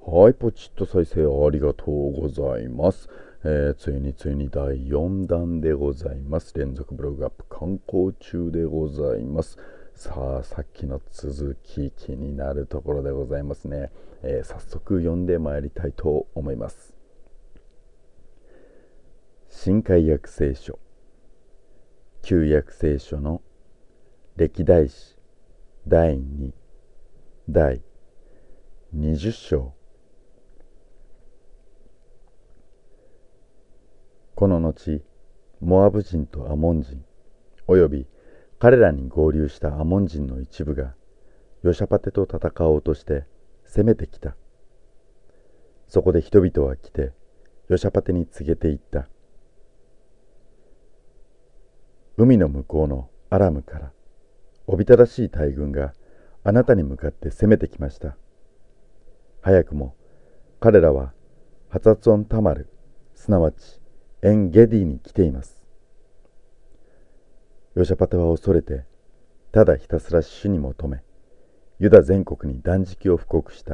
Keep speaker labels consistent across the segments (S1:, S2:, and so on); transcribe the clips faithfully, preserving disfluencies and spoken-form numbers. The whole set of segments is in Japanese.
S1: はい、ポチッと再生ありがとうございます。えー、ついについにだいよん弾でございます。連続ブログアップ観光中でございます。さあ、さっきの続き気になるところでございますね。えー、早速読んでまいりたいと思います。新海約聖書、旧約聖書の歴代史だいにだいにじゅっ章。この後、モアブ人とアモン人および彼らに合流したアモン人の一部がヨシャパテと戦おうとして攻めてきた。そこで人々は来てヨシャパテに告げていった。海の向こうのアラムからおびただしい大軍があなたに向かって攻めてきました。早くも彼らはハツァツオンタマル、すなわちエンゲディに来ています。ヨシャパテは恐れて、ただひたすら主に求め、ユダ全国に断食を布告した。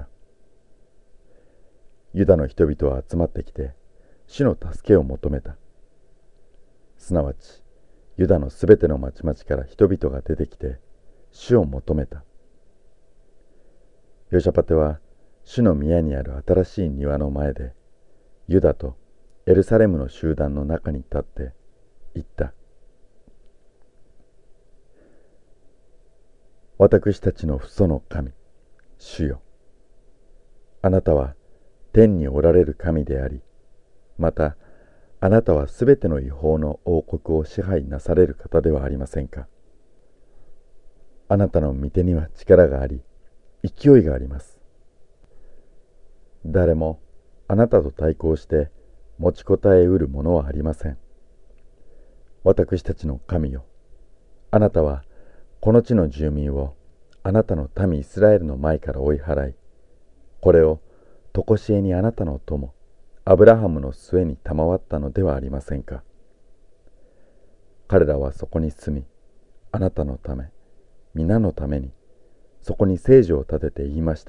S1: ユダの人々は集まってきて、主の助けを求めた。すなわち、ユダのすべての町々から人々が出てきて、主を求めた。ヨシャパテは、主の宮にある新しい庭の前で、ユダとエルサレムの集団の中に立って言った。私たちの父祖の神、主よ。あなたは天におられる神であり、またあなたはすべての違法の王国を支配なされる方ではありませんか。あなたの御手には力があり、勢いがあります。誰もあなたと対抗して持ちこたえうるものはありません。私たちの神よ。あなたはこの地の住民をあなたの民イスラエルの前から追い払い、これをとこしえにあなたの友アブラハムの末に賜ったのではありませんか。彼らはそこに住み、あなたのため、皆のためにそこに聖所を建てて言いました。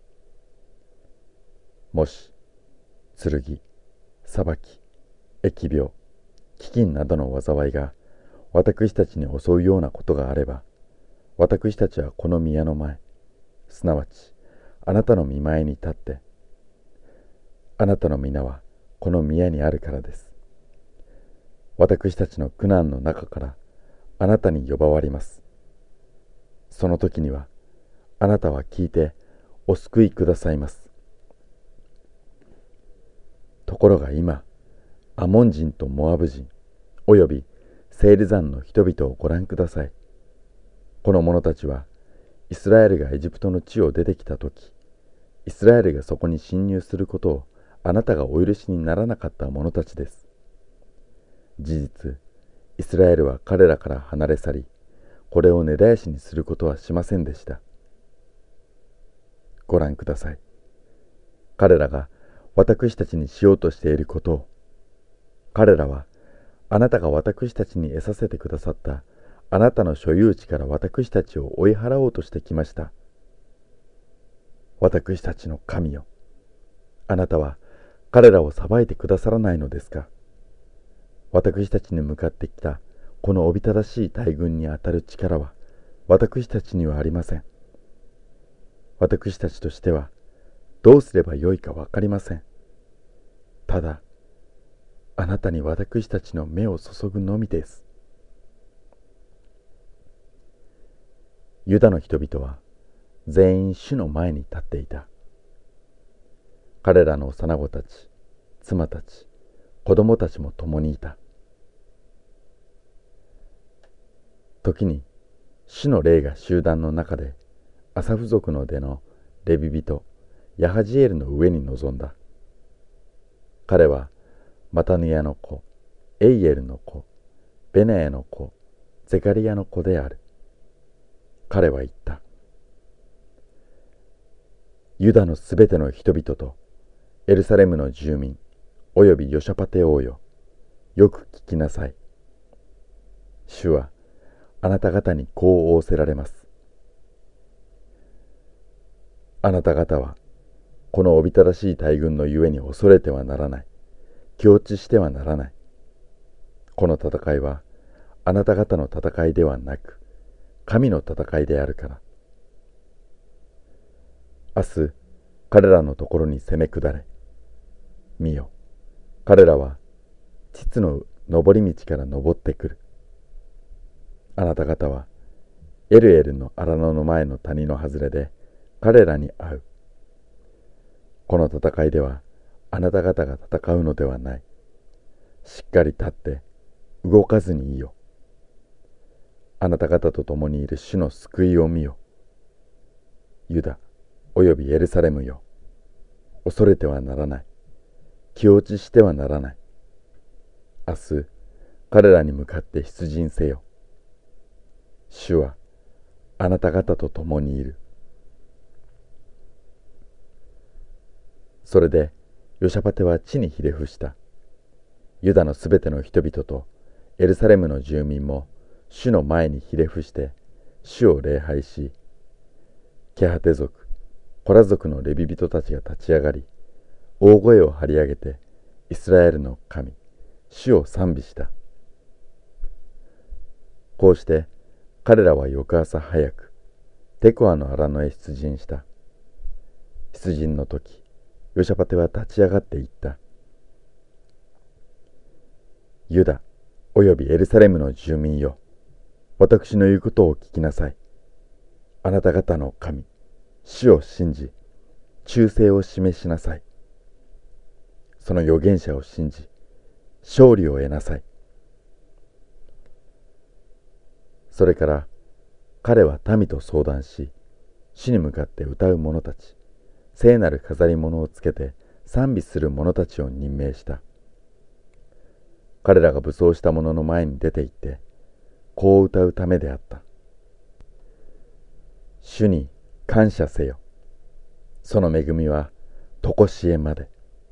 S1: もし剣、裁き、疫病、飢饉などの災いが私たちに襲うようなことがあれば、私たちはこの宮の前、すなわちあなたの御前に立って、あなたの皆はこの宮にあるからです。私たちの苦難の中からあなたに呼ばわります。その時にはあなたは聞いてお救いくださいます。ところが今、アモン人とモアブ人、およびセール山の人々をご覧ください。この者たちは、イスラエルがエジプトの地を出てきたとき、イスラエルがそこに侵入することをあなたがお許しにならなかった者たちです。事実、イスラエルは彼らから離れ去り、これを根絶やしにすることはしませんでした。ご覧ください。彼らが私たちにしようとしていることを、彼らはあなたが私たちに得させてくださったあなたの所有地から私たちを追い払おうとしてきました。私たちの神よ。あなたは彼らを裁いてくださらないのですか。私たちに向かってきたこのおびただしい大軍にあたる力は私たちにはありません。私たちとしてはどうすればよいかわかりません。ただ、あなたに私たちの目を注ぐのみです。ユダの人々は全員主の前に立っていた。彼らの幼子たち、妻たち、子供たちも共にいた。時に主の霊が集団の中でアサフ族の出のレビ人ヤハジエルの上に臨んだ。彼はマタニヤの子、エイエルの子、ベネエの子、ゼカリヤの子である。彼は言った。ユダのすべての人々とエルサレムの住民およびヨシャパテ王よ、よく聞きなさい。主はあなた方にこう仰せられます。あなた方はこのおびただしい大軍のゆえに恐れてはならない。気落ちしてはならない。この戦いはあなた方の戦いではなく、神の戦いであるから。明日、彼らのところに攻め下れ。見よ、彼らは膣の登り道から登ってくる。あなた方はエルエルの荒野の前の谷の外れで彼らに会う。この戦いではあなた方が戦うのではない。しっかり立って動かずにいいよ。あなた方と共にいる主の救いを見よ。ユダおよびエルサレムよ、恐れてはならない。気落ちしてはならない。明日彼らに向かって出陣せよ。主はあなた方と共にいる。それでヨシャパテは地にひれ伏した。ユダのすべての人々とエルサレムの住民も主の前にひれ伏して主を礼拝し、ケハテ族、コラ族のレビ人たちが立ち上がり、大声を張り上げてイスラエルの神、主を賛美した。こうして彼らは翌朝早くテコアの荒野へ出陣した。出陣の時、ヨシャパテは立ち上がって言った。ユダおよびエルサレムの住民よ、私の言うことを聞きなさい。あなた方の神、主を信じ、忠誠を示しなさい。その預言者を信じ、勝利を得なさい。それから彼は民と相談し、主に向かって歌う者たち、聖なる飾り物をつけて賛美する者たちを任命した。彼らが武装した者の前に出て行って、こう歌うためであった。主に感謝せよ。その恵みはとこしえまで。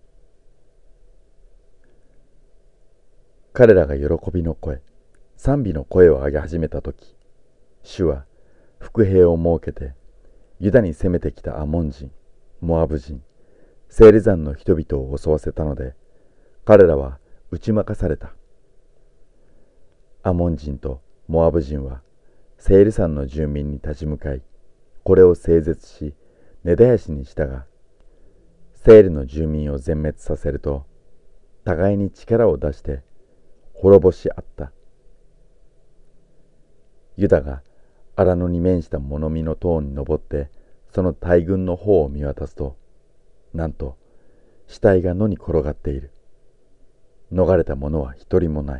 S1: 彼らが喜びの声、賛美の声を上げ始めたとき、主は伏兵を設けて、ユダに攻めてきたアモン人、モアブ人、セーリ山の人々を襲わせたので、彼らは打ち負かされた。アモン人とモアブ人は、セーリ山の住民に立ち向かい、これを整絶し、根絶やしにしたが、セーリの住民を全滅させると、互いに力を出して滅ぼし合った。ユダが荒野に面した物見の塔に登って、その大軍の方を見渡すと、なんと死体が野に転がっている。逃れた者は一人もない。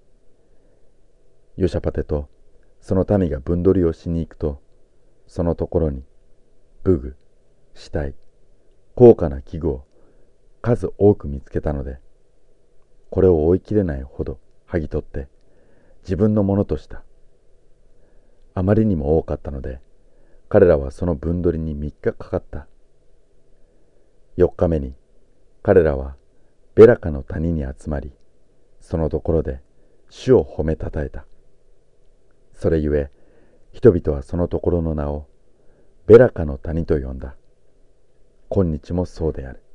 S1: ヨシャパテとその民が分取りをしに行くと、そのところに武具、死体、高価な器具を数多く見つけたので、これを追いきれないほど剥ぎ取って自分のものとした。あまりにも多かったので、彼らはその分取りに三日かかった。四日目に彼らはベラカの谷に集まり、そのところで主を褒めたたえた。それゆえ人々はそのところの名をベラカの谷と呼んだ。今日もそうである。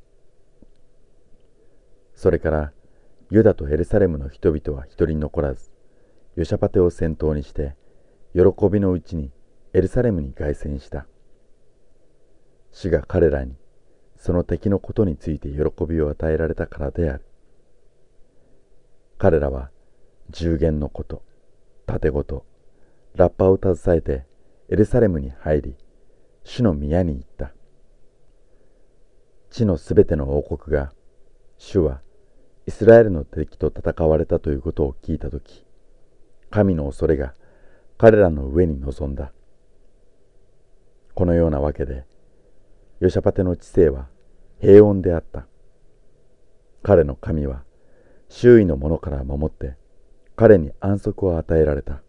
S1: それからユダとエルサレムの人々は一人残らず、ヨシャパテを先頭にして喜びのうちにエルサレムに凱旋した。主が彼らにその敵のことについて喜びを与えられたからである。彼らは十弦のこと、盾事、ラッパを携えてエルサレムに入り、主の宮に行った。地のすべての王国が、主はイスラエルの敵と戦われたということを聞いたとき、神の恐れが彼らの上に臨んだ。このようなわけで、ヨシャパテの治世は平穏であった。彼の神は周囲の者から守って、彼に安息を与えられた。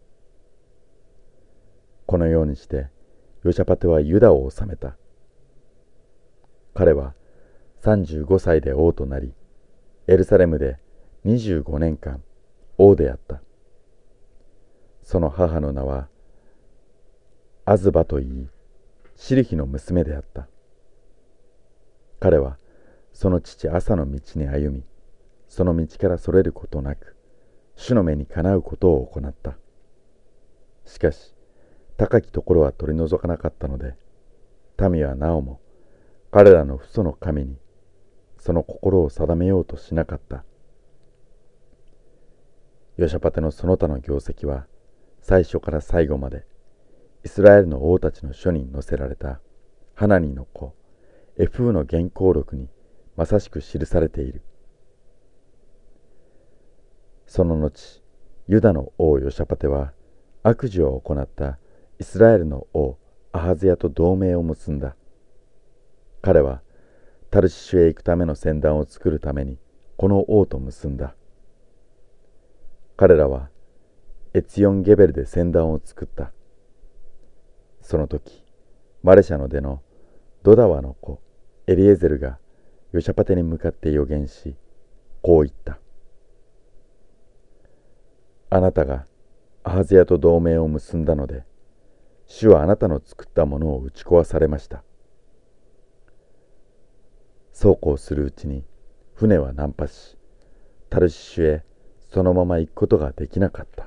S1: このようにして、ヨシャパテはユダを治めた。彼はさんじゅうごさいで王となり、エルサレムでにじゅうごねんかん王であった。その母の名はアズバといい、シルヒの娘であった。 彼はその父アサの道に歩み、その道からそれることなく、主の目にかなうことを行った。しかし、高きところは取り除かなかったので、民はなおも彼らの父祖の神にその心を定めようとしなかった。ヨシャパテのその他の業績は、最初から最後までイスラエルの王たちの書に載せられたハナニの子エフーの原稿録にまさしく記されている。その後、ユダの王ヨシャパテは悪事を行ったイスラエルの王アハゼヤと同盟を結んだ。彼はタルシシュへ行くための船団を作るためにこの王と結んだ。彼らはエツヨンゲベルで船団を作った。その時、マレシャの出のドダワの子エリエゼルがヨシャパテに向かって予言し、こう言った。あなたがアハゼヤと同盟を結んだので、主はあなたの作ったものを打ち壊されました。そうこうするうちに船は難破し、タルシシュへそのまま行くことができなかった。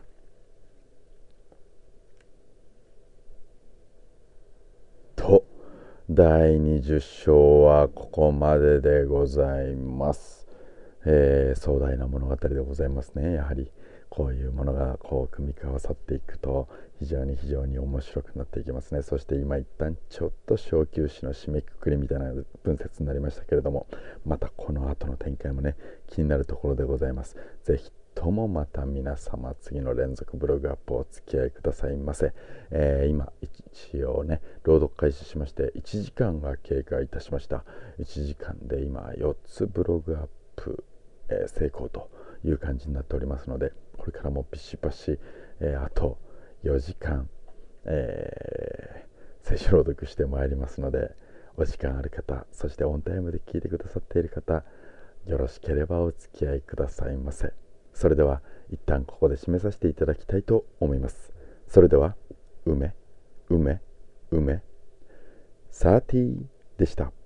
S1: と、だいにじゅう章はここまででございます。えー、壮大な物語でございますね。やはりこういうものがこう組み合わさっていくと非常に非常に面白くなっていきますね。そして今一旦ちょっと小休止の締めくくりみたいな文節になりましたけれども、またこの後の展開もね、気になるところでございます。ぜひともまた皆様次の連続ブログアップお付き合いくださいませ。えー、今一応ね朗読開始しましていちじかんが経過いたしました。いちじかんで今よっつブログアップ、えー、成功という感じになっておりますので、これからもビシバシ、えー、あとよじかん、えー、聖書朗読してまいりますので、お時間ある方、そしてオンタイムで聞いてくださっている方、よろしければお付き合いくださいませ。それでは一旦ここで締めさせていただきたいと思います。それでは、梅、梅、梅、サーティーでした。